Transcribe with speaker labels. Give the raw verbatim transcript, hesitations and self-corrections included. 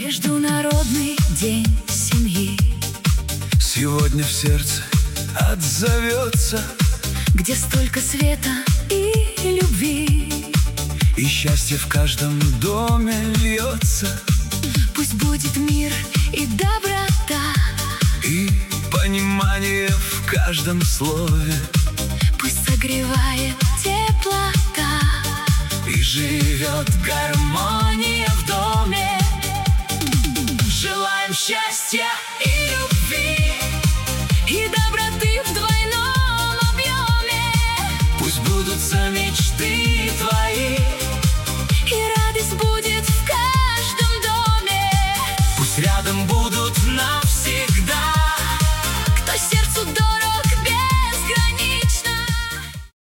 Speaker 1: Международный день семьи
Speaker 2: сегодня в сердце отзовется,
Speaker 1: где столько света и любви,
Speaker 2: и счастье в каждом доме льется.
Speaker 1: Пусть будет мир и доброта,
Speaker 2: и понимание в каждом слове.
Speaker 1: Пусть согревает теплота,
Speaker 2: и живет гармония в доме.
Speaker 1: Желаем счастья и любви.